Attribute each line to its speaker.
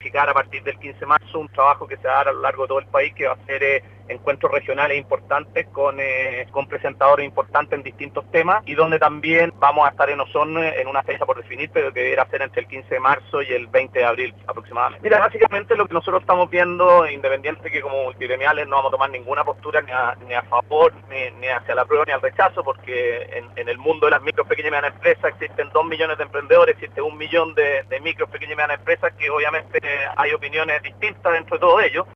Speaker 1: planificar a partir del 15 de marzo un trabajo que se va a dar a lo largo de todo el país, que va a ser encuentros regionales importantes con presentadores importantes en distintos temas, y donde también vamos a estar en Osorno en una fecha por definir, pero que deberá ser entre el 15 de marzo y el 20 de abril aproximadamente. Mira, básicamente lo que nosotros estamos viendo, independiente de que como multigremiales no vamos a tomar ninguna postura ni a favor, ni hacia la prueba ni al rechazo, porque en el mundo de las micro, pequeñas y medianas empresas existen 2 millones de emprendedores, existe 1 millón de micro, pequeñas y medianas empresas, que obviamente hay opiniones distintas dentro de todo ello.